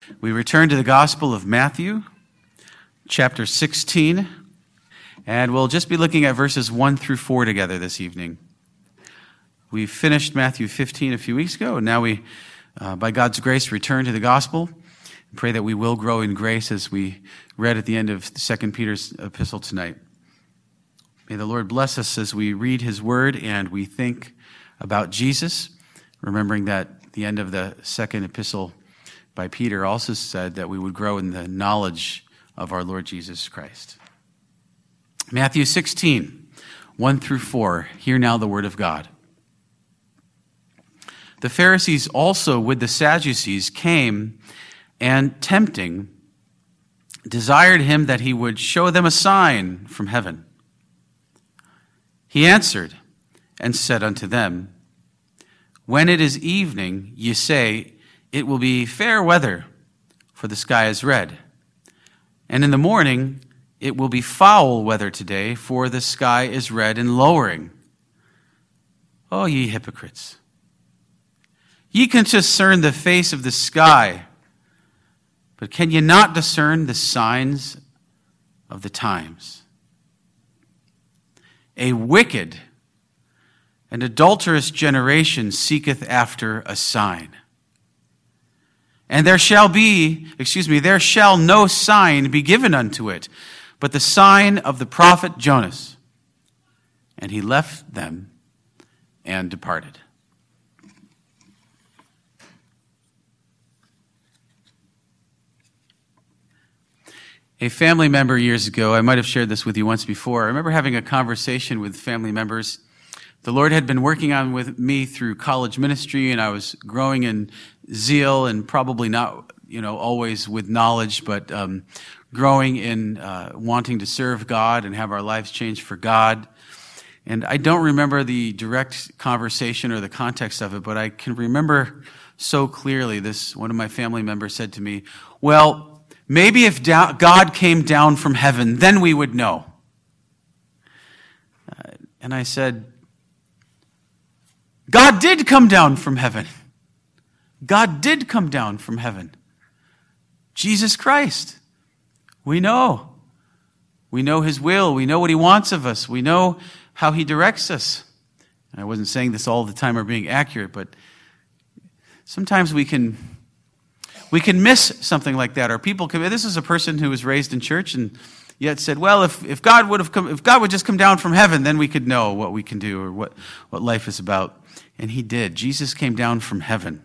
We return to the Gospel of Matthew, chapter 16, and we'll just be looking at verses 1 through 4 together this evening. We finished Matthew 15 a few weeks ago, and now we, by God's grace, return to the Gospel. And pray that we will grow in grace as we read at the end of 2 Peter's epistle tonight. May the Lord bless us as we read His Word and we think about Jesus, remembering that the end of the second epistle by Peter also said that we would grow in the knowledge of our Lord Jesus Christ. Matthew 16, 1 through 4. Hear now the word of God. The Pharisees also with the Sadducees came and, tempting, desired him that he would show them a sign from heaven. He answered and said unto them, When it is evening, ye say, It will be fair weather, for the sky is red. And in the morning, it will be foul weather today, for the sky is red and lowering. O ye hypocrites! Ye can discern the face of the sky, but can ye not discern the signs of the times? A wicked and adulterous generation seeketh after a sign. And there shall no sign be given unto it, but the sign of the prophet Jonas. And he left them and departed. A family member years ago, I might have shared this with you once before, I remember having a conversation with family members. The Lord had been working on with me through college ministry, and I was growing in zeal and probably not, always with knowledge, but growing in wanting to serve God and have our lives changed for God. And I don't remember the direct conversation or the context of it, but I can remember so clearly one of my family members said to me, well, maybe if God came down from heaven, then we would know. And I said, God did come down from heaven. God did come down from heaven. Jesus Christ. We know. We know His will. We know what He wants of us. We know how He directs us. And I wasn't saying this all the time or being accurate, but sometimes we can miss something like that. Or people can. This is a person who was raised in church and yet said, well, if God would just come down from heaven, then we could know what we can do or what life is about. And He did. Jesus came down from heaven.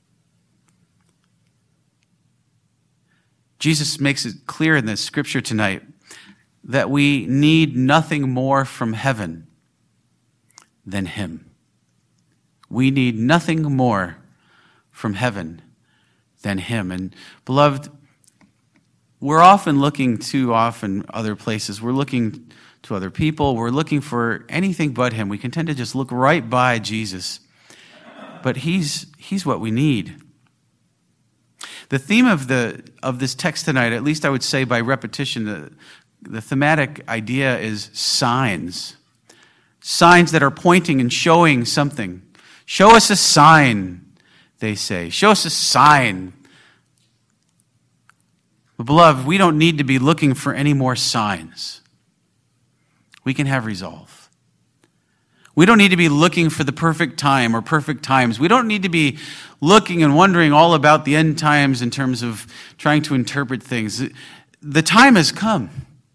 Jesus makes it clear in this scripture tonight that we need nothing more from heaven than Him. We need nothing more from heaven than Him. And beloved, we're often looking too often other places. We're looking to other people. We're looking for anything but Him. We can tend to just look right by Jesus. But He's what we need. The theme of this text tonight, at least I would say by repetition, the thematic idea is signs. Signs that are pointing and showing something. Show us a sign, they say. Show us a sign. But beloved, we don't need to be looking for any more signs. We can have resolve. We don't need to be looking for the perfect time or perfect times. We don't need to be looking and wondering all about the end times in terms of trying to interpret things. The time has come.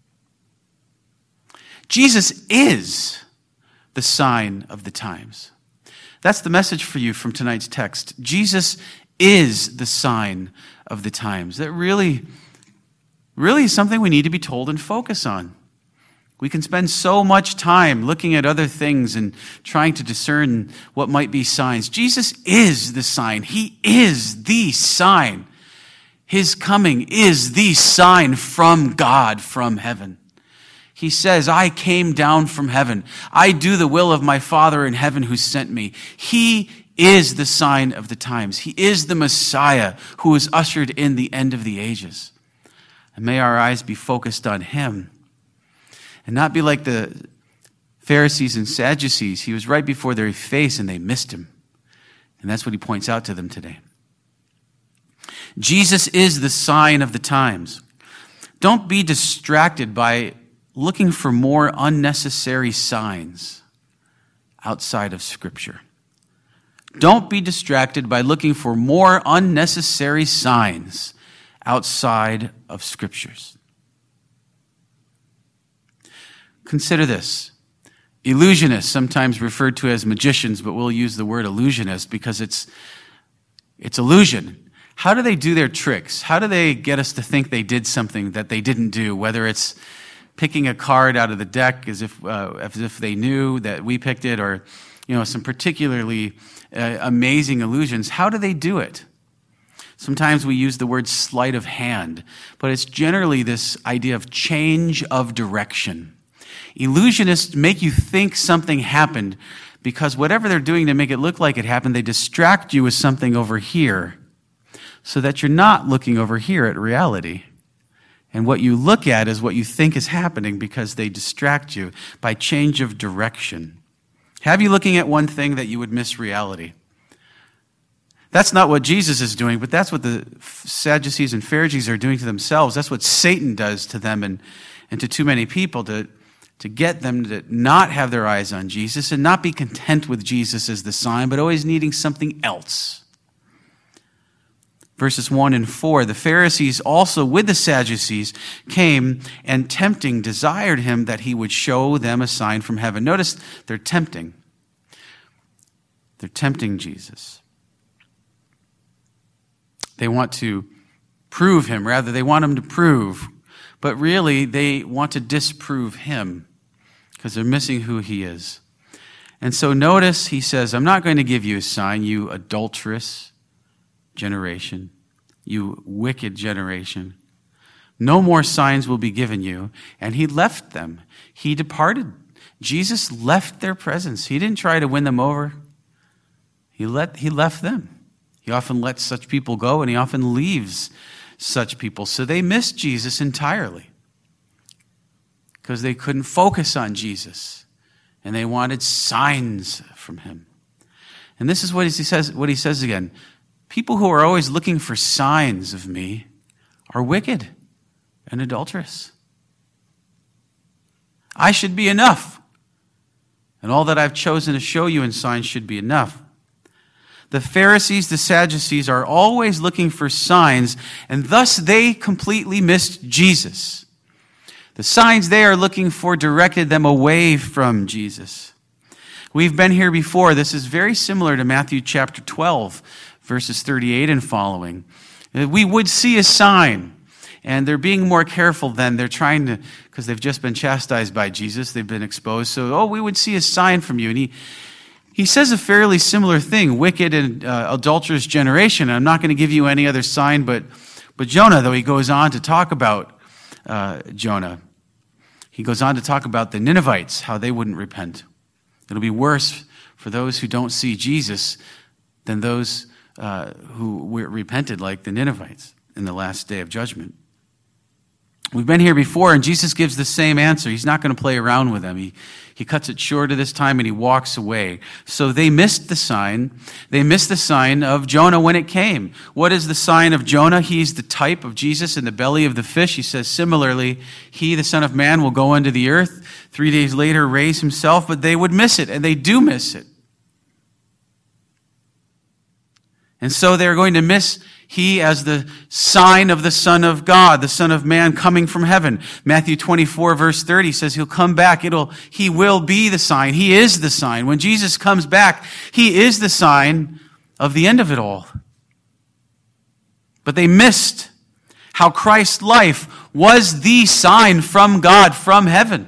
Jesus is the sign of the times. That's the message for you from tonight's text. Jesus is the sign of the times. That really is something we need to be told and focus on. We can spend so much time looking at other things and trying to discern what might be signs. Jesus is the sign. He is the sign. His coming is the sign from God, from heaven. He says, I came down from heaven. I do the will of my Father in heaven who sent me. He is the sign of the times. He is the Messiah who has ushered in the end of the ages. And may our eyes be focused on Him. And not be like the Pharisees and Sadducees. He was right before their face and they missed Him. And that's what He points out to them today. Jesus is the sign of the times. Don't be distracted by looking for more unnecessary signs outside of Scripture. Don't be distracted by looking for more unnecessary signs outside of Scriptures. Consider this. Illusionists, sometimes referred to as magicians, but we'll use the word illusionist because it's illusion. How do they do their tricks? How do they get us to think they did something that they didn't do? Whether it's picking a card out of the deck as if they knew that we picked it, or some particularly amazing illusions. How do they do it? Sometimes we use the word sleight of hand, but it's generally this idea of change of direction. Illusionists make you think something happened because whatever they're doing to make it look like it happened, they distract you with something over here so that you're not looking over here at reality. And what you look at is what you think is happening because they distract you by change of direction. Have you looking at one thing that you would miss reality? That's not what Jesus is doing, but that's what the Sadducees and Pharisees are doing to themselves. That's what Satan does to them and to too many people to get them to not have their eyes on Jesus and not be content with Jesus as the sign, but always needing something else. Verses 1 and 4, the Pharisees also with the Sadducees came and tempting desired him that he would show them a sign from heaven. Notice they're tempting. They're tempting Jesus. They want to prove him. Rather, they want him to prove. But really, they want to disprove him because they're missing who he is. And so notice he says, I'm not going to give you a sign, you adulterous generation, you wicked generation. No more signs will be given you. And he left them. He departed. Jesus left their presence. He didn't try to win them over. He left them. He often lets such people go, and he often leaves such people. So they missed Jesus entirely because they couldn't focus on Jesus, and they wanted signs from him. And this is what he says again. People who are always looking for signs of me are wicked and adulterous. I should be enough, and all that I've chosen to show you in signs should be enough. The Pharisees, the Sadducees are always looking for signs, and thus they completely missed Jesus. The signs they are looking for directed them away from Jesus. We've been here before. This is very similar to Matthew chapter 12, verses 38 and following. We would see a sign, and they're being more careful then. They're trying to, because they've just been chastised by Jesus. They've been exposed. So, we would see a sign from you. And he says a fairly similar thing, wicked and adulterous generation. I'm not going to give you any other sign but Jonah, though he goes on to talk about Jonah. He goes on to talk about the Ninevites, how they wouldn't repent. It'll be worse for those who don't see Jesus than those who repented like the Ninevites in the last day of judgment. We've been here before, and Jesus gives the same answer. He's not going to play around with them. He cuts it shorter this time, and he walks away. So they missed the sign. They missed the sign of Jonah when it came. What is the sign of Jonah? He's the type of Jesus in the belly of the fish. He says, similarly, he, the Son of Man, will go unto the earth, 3 days later raise himself, but they would miss it, and they do miss it. And so they're going to miss he as the sign of the Son of God, the Son of Man coming from heaven. Matthew 24, verse 30 says he'll come back. He will be the sign. He is the sign. When Jesus comes back, he is the sign of the end of it all. But they missed how Christ's life was the sign from God, from heaven.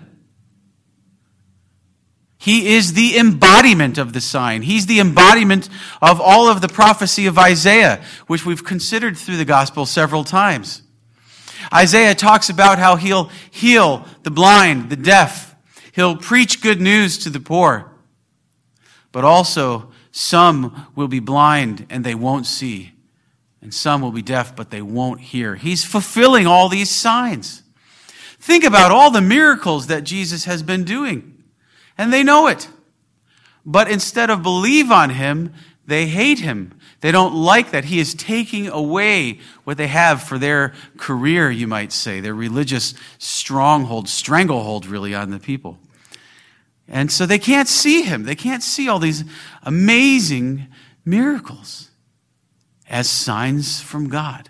He is the embodiment of the sign. He's the embodiment of all of the prophecy of Isaiah, which we've considered through the gospel several times. Isaiah talks about how he'll heal the blind, the deaf. He'll preach good news to the poor. But also, some will be blind and they won't see. And some will be deaf, but they won't hear. He's fulfilling all these signs. Think about all the miracles that Jesus has been doing. And they know it. But instead of believe on him, They hate him. They don't like that. He is taking away what they have for their career, you might say, their religious stranglehold really on the people. And so they can't see him. They can't see all these amazing miracles as signs from God.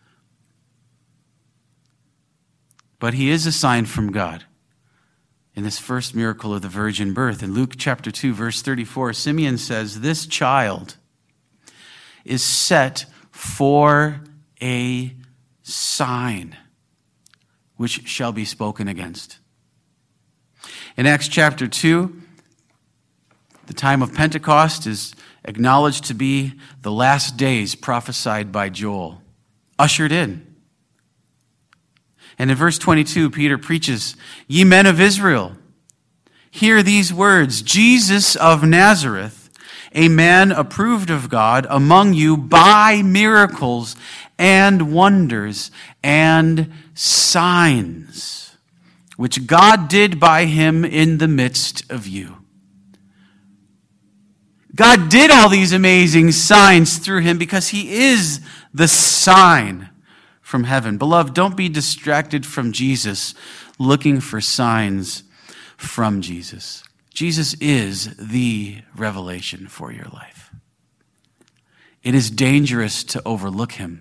But he is a sign from God in this first miracle of the virgin birth. In Luke chapter 2, verse 34, Simeon says, "This child is set for a sign which shall be spoken against." In Acts chapter 2, the time of Pentecost is acknowledged to be the last days prophesied by Joel, ushered in. And in verse 22, Peter preaches, "Ye men of Israel, hear these words, Jesus of Nazareth, a man approved of God among you by miracles and wonders and signs, which God did by him in the midst of you." God did all these amazing signs through him because he is the sign from heaven. Beloved, don't be distracted from Jesus looking for signs from Jesus. Jesus is the revelation for your life. It is dangerous to overlook him.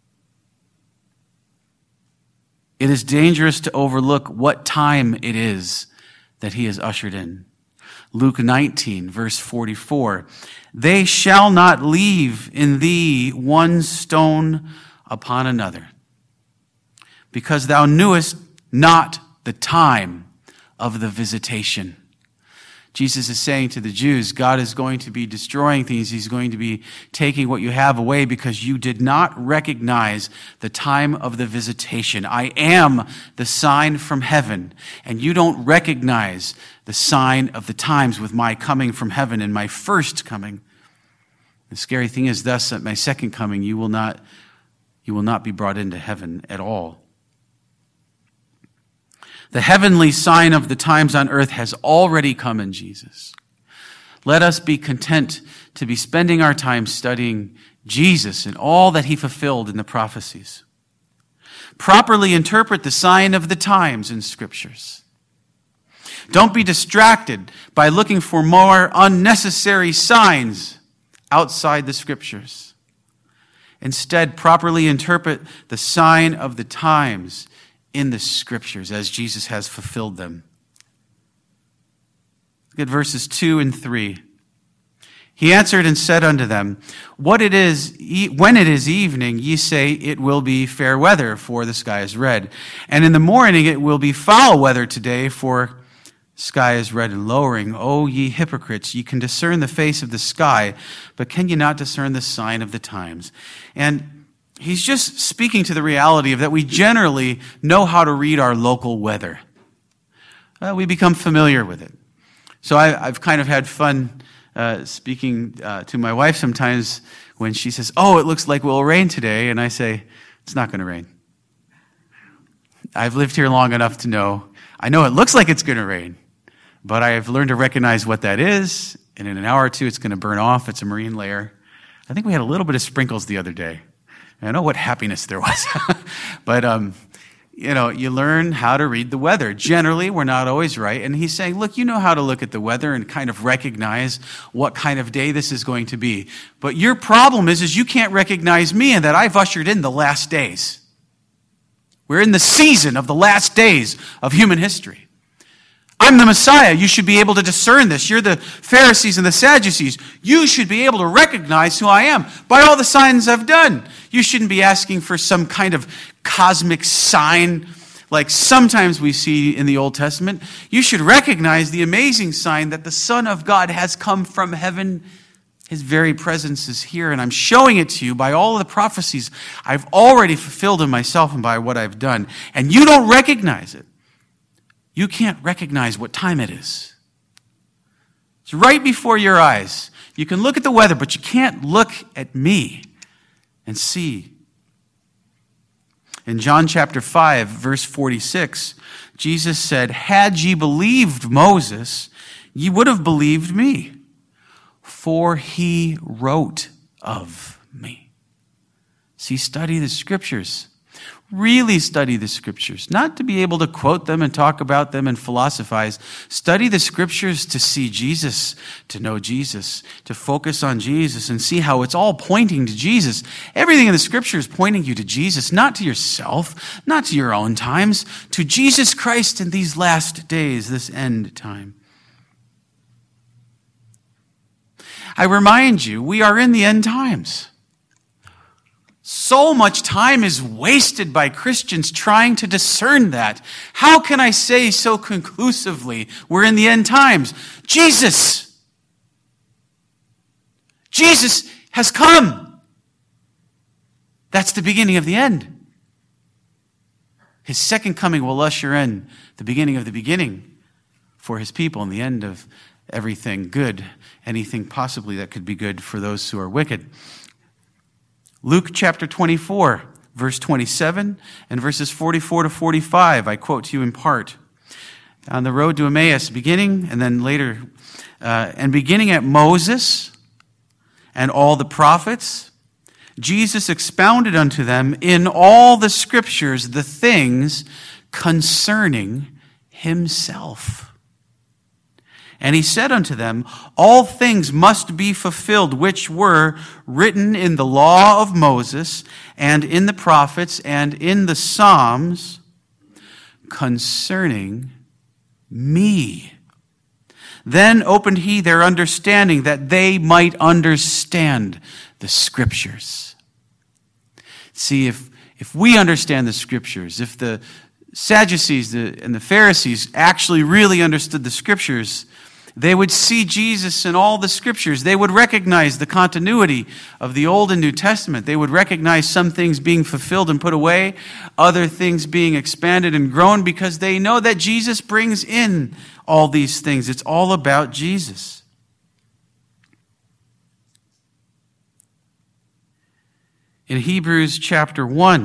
It is dangerous to overlook what time it is that he is ushered in. Luke 19, verse 44, "They shall not leave in thee one stone upon another, because thou knewest not the time of the visitation." Jesus is saying to the Jews, God is going to be destroying things. He's going to be taking what you have away because you did not recognize the time of the visitation. I am the sign from heaven, and you don't recognize the sign of the times with my coming from heaven and my first coming. The scary thing is thus at my second coming, you will not be brought into heaven at all. The heavenly sign of the times on earth has already come in Jesus. Let us be content to be spending our time studying Jesus and all that he fulfilled in the prophecies. Properly interpret the sign of the times in scriptures. Don't be distracted by looking for more unnecessary signs outside the scriptures. Instead, properly interpret the sign of the times in the scriptures as Jesus has fulfilled them. Look at verses 2 and 3. He answered and said unto them, when it is evening, ye say it will be fair weather, for the sky is red. And in the morning it will be foul weather today, for sky is red and lowering. O ye hypocrites, ye can discern the face of the sky, but can ye not discern the sign of the times? And he's just speaking to the reality of that we generally know how to read our local weather. We become familiar with it. So I've kind of had fun speaking to my wife sometimes when she says, "Oh, it looks like it will rain today." And I say, "It's not going to rain." I've lived here long enough to know, I know it looks like it's going to rain, but I've learned to recognize what that is. And in an hour or two, it's going to burn off. It's a marine layer. I think we had a little bit of sprinkles the other day. I know what happiness there was. But, you learn how to read the weather. Generally, we're not always right. And he's saying, look, you know how to look at the weather and kind of recognize what kind of day this is going to be. But your problem is you can't recognize me and that I've ushered in the last days. We're in the season of the last days of human history. I'm the Messiah. You should be able to discern this. You're the Pharisees and the Sadducees. You should be able to recognize who I am by all the signs I've done. You shouldn't be asking for some kind of cosmic sign like sometimes we see in the Old Testament. You should recognize the amazing sign that the Son of God has come from heaven. His very presence is here, and I'm showing it to you by all of the prophecies I've already fulfilled in myself and by what I've done. And you don't recognize it. You can't recognize what time it is. It's right before your eyes. You can look at the weather, but you can't look at me and see. In John chapter 5, verse 46, Jesus said, "Had ye believed Moses, ye would have believed me. for he wrote of me. See, study the Scriptures. Really study the Scriptures. Not to be able to quote them and talk about them and philosophize. Study the Scriptures to see Jesus, to know Jesus, to focus on Jesus and see how it's all pointing to Jesus. Everything in the Scripture is pointing you to Jesus, not to yourself, not to your own times, to Jesus Christ in these last days, this end time. I remind you, we are in the end times. So much time is wasted by Christians trying to discern that. How can I say so conclusively we're in the end times? Jesus has come. That's the beginning of the end. His second coming will usher in the beginning of the beginning for his people and the end of everything good, anything possibly that could be good for those who are wicked. Luke chapter 24, verse 27 and verses 44 to 45, I quote to you in part. On the road to Emmaus, beginning and then later, and beginning at Moses and all the prophets, Jesus expounded unto them in all the Scriptures the things concerning himself. And he said unto them, all things must be fulfilled which were written in the law of Moses and in the prophets and in the Psalms concerning me. Then opened he their understanding that they might understand the Scriptures. See, if we understand the Scriptures, if the Sadducees and the Pharisees actually really understood the Scriptures, they would see Jesus in all the Scriptures. They would recognize the continuity of the Old and New Testament. They would recognize some things being fulfilled and put away, other things being expanded and grown, because they know that Jesus brings in all these things. It's all about Jesus. In Hebrews chapter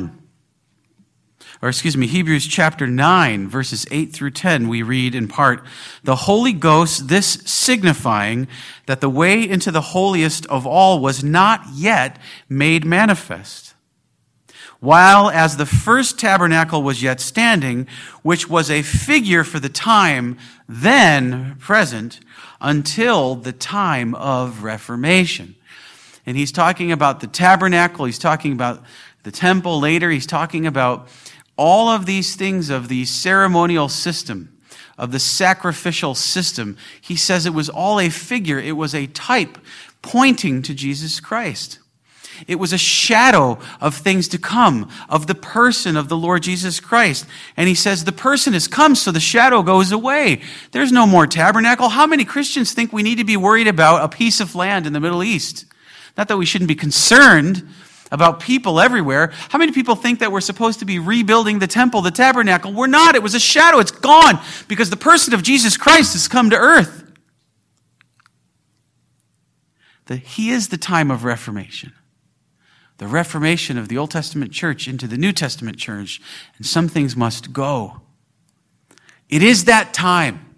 9, verses 8 through 10, we read in part, the Holy Ghost, this signifying that the way into the holiest of all was not yet made manifest. While as the first tabernacle was yet standing, which was a figure for the time then present, until the time of Reformation. And he's talking about the tabernacle, he's talking about the temple later, he's talking about all of these things of the ceremonial system, of the sacrificial system. He says it was all a figure. It was a type pointing to Jesus Christ. It was a shadow of things to come, of the person of the Lord Jesus Christ. And he says the person has come, so the shadow goes away. There's no more tabernacle. How many Christians think we need to be worried about a piece of land in the Middle East? Not that we shouldn't be concerned about people everywhere. How many people think that we're supposed to be rebuilding the temple, the tabernacle? We're not. It was a shadow. It's gone because the person of Jesus Christ has come to earth. He is the time of Reformation. The Reformation of the Old Testament church into the New Testament church, and some things must go. It is that time.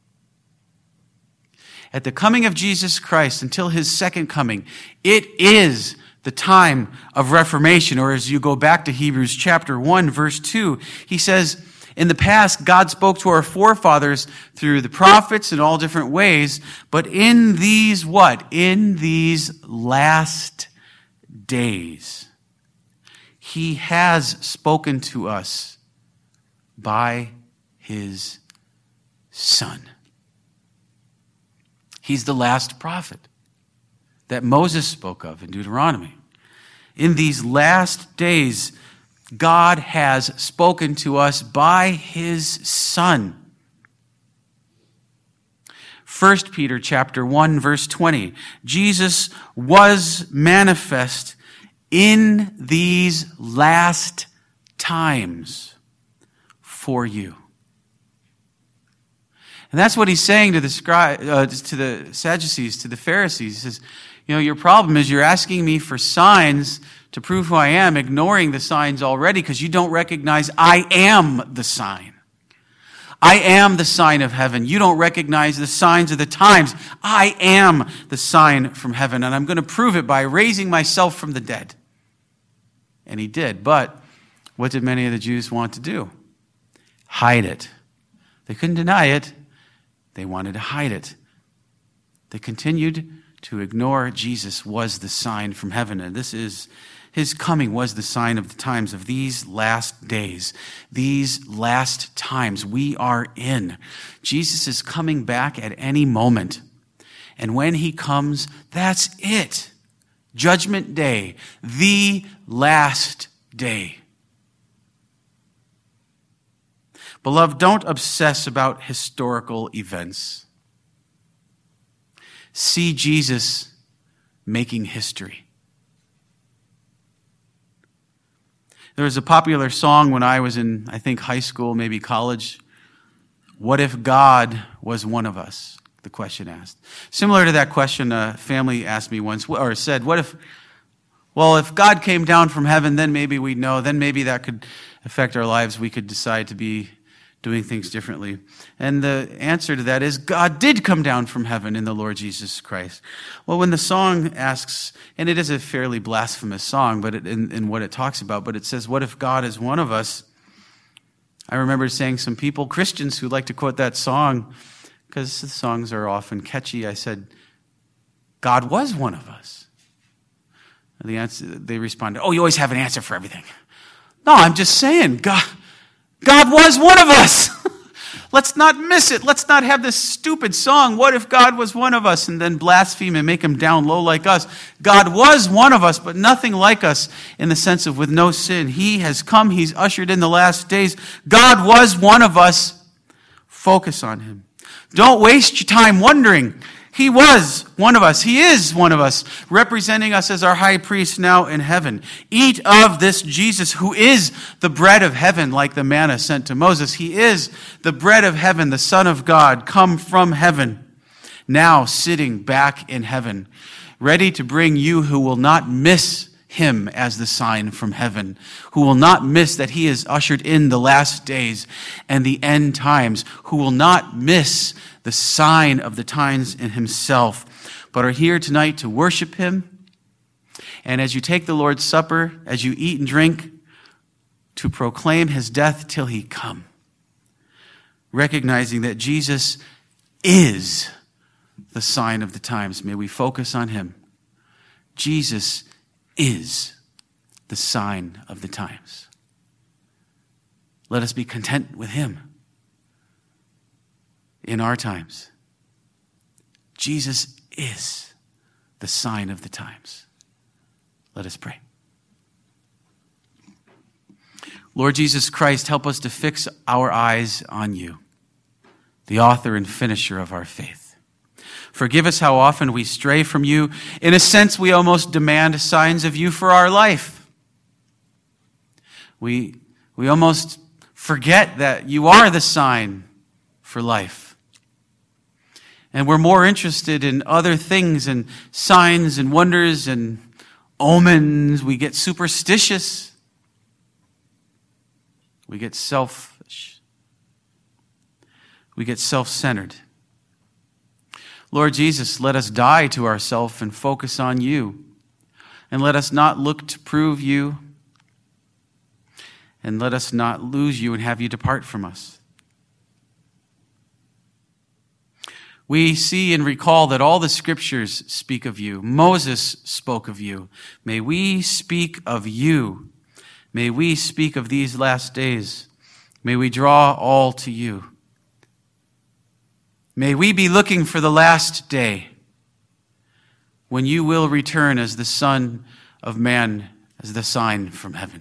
At the coming of Jesus Christ until his second coming, it is the time of Reformation. Or as you go back to Hebrews chapter 1, verse 2, he says, in the past, God spoke to our forefathers through the prophets in all different ways, but in these what? In these last days, he has spoken to us by his Son. He's the last prophet that Moses spoke of in Deuteronomy. In these last days, God has spoken to us by his Son. 1 Peter chapter 1, verse 20. Jesus was manifest in these last times for you. And that's what he's saying to the Sadducees, to the Pharisees. He says, your problem is you're asking me for signs to prove who I am, ignoring the signs already because you don't recognize I am the sign. I am the sign of heaven. You don't recognize the signs of the times. I am the sign from heaven, and I'm going to prove it by raising myself from the dead. And he did. But what did many of the Jews want to do? Hide it. They couldn't deny it. They wanted to hide it. They continued to ignore Jesus was the sign from heaven. And his coming was the sign of the times of these last days, these last times we are in. Jesus is coming back at any moment. And when he comes, that's it. Judgment Day, the last day. Beloved, don't obsess about historical events. See Jesus making history. There was a popular song when I was in, I think, high school, maybe college. What if God was one of us? The question asked. Similar to that question, a family asked me once, or said, if God came down from heaven, then maybe we'd know, then maybe that could affect our lives. We could decide to be doing things differently. And the answer to that is God did come down from heaven in the Lord Jesus Christ. Well, when the song asks, and it is a fairly blasphemous song, but in what it talks about, but it says, what if God is one of us? I remember saying some people, Christians who like to quote that song, because the songs are often catchy, I said, God was one of us. And they responded, oh, you always have an answer for everything. No, I'm just saying, God was one of us. Let's not miss it. Let's not have this stupid song, what if God was one of us, and then blaspheme and make him down low like us. God was one of us, but nothing like us in the sense of with no sin. He has come. He's ushered in the last days. God was one of us. Focus on him. Don't waste your time wondering. He was one of us. He is one of us, representing us as our high priest now in heaven. Eat of this Jesus, who is the bread of heaven, like the manna sent to Moses. He is the bread of heaven, the Son of God, come from heaven, now sitting back in heaven, ready to bring you who will not miss him as the sign from heaven, who will not miss that he is ushered in the last days and the end times, who will not miss the sign of the times in himself, but are here tonight to worship him. And as you take the Lord's Supper, as you eat and drink, to proclaim his death till he come, recognizing that Jesus is the sign of the times. May we focus on him. Jesus is the sign of the times. Let us be content with him in our times. Jesus is the sign of the times. Let us pray. Lord Jesus Christ, help us to fix our eyes on you, the author and finisher of our faith. Forgive us how often we stray from you. In a sense, we almost demand signs of you for our life. We almost forget that you are the sign for life. And we're more interested in other things and signs and wonders and omens. We get superstitious. We get selfish. We get self-centered. Lord Jesus, let us die to ourselves and focus on you. And let us not look to prove you. And let us not lose you and have you depart from us. We see and recall that all the scriptures speak of you. Moses spoke of you. May we speak of you. May we speak of these last days. May we draw all to you. May we be looking for the last day when you will return as the Son of Man, as the sign from heaven.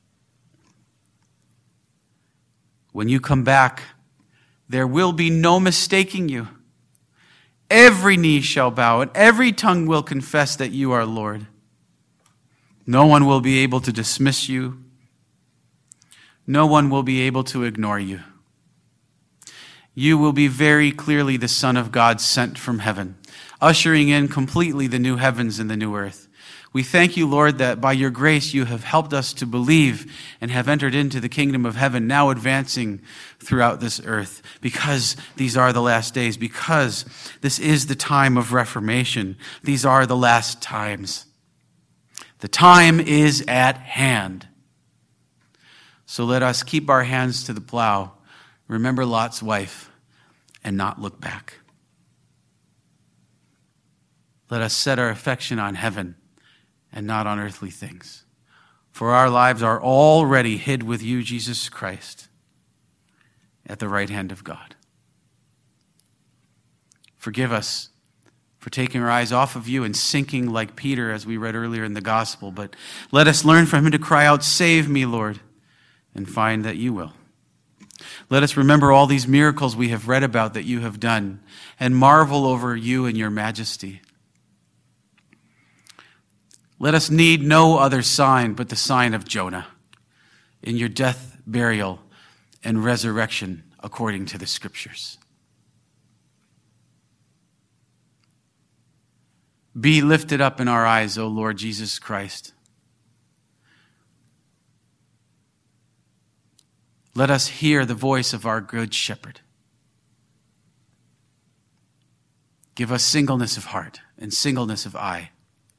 When you come back, there will be no mistaking you. Every knee shall bow and every tongue will confess that you are Lord. No one will be able to dismiss you. No one will be able to ignore you. You will be very clearly the Son of God sent from heaven, ushering in completely the new heavens and the new earth. We thank you, Lord, that by your grace you have helped us to believe and have entered into the kingdom of heaven, now advancing throughout this earth, because these are the last days, because this is the time of reformation. These are the last times. The time is at hand. So let us keep our hands to the plow, remember Lot's wife, and not look back. Let us set our affection on heaven and not on earthly things. For our lives are already hid with you, Jesus Christ, at the right hand of God. Forgive us for taking our eyes off of you and sinking like Peter, as we read earlier in the gospel. But let us learn from him to cry out, "Save me, Lord," and find that you will. Let us remember all these miracles we have read about that you have done and marvel over you and your majesty. Let us need no other sign but the sign of Jonah in your death, burial, and resurrection according to the Scriptures. Be lifted up in our eyes, O Lord Jesus Christ. Let us hear the voice of our good shepherd. Give us singleness of heart and singleness of eye,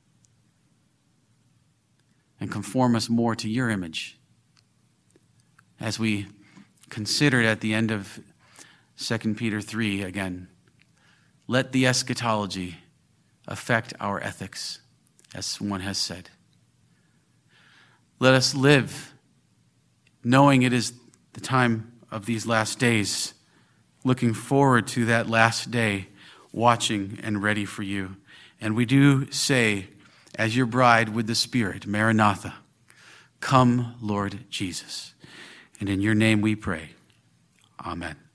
and conform us more to your image. As we considered at the end of 2 Peter 3 again, let the eschatology affect our ethics, as one has said. Let us live knowing it is the time of these last days, looking forward to that last day, watching and ready for you. And we do say, as your bride with the Spirit, Maranatha, come, Lord Jesus. And in your name we pray. Amen.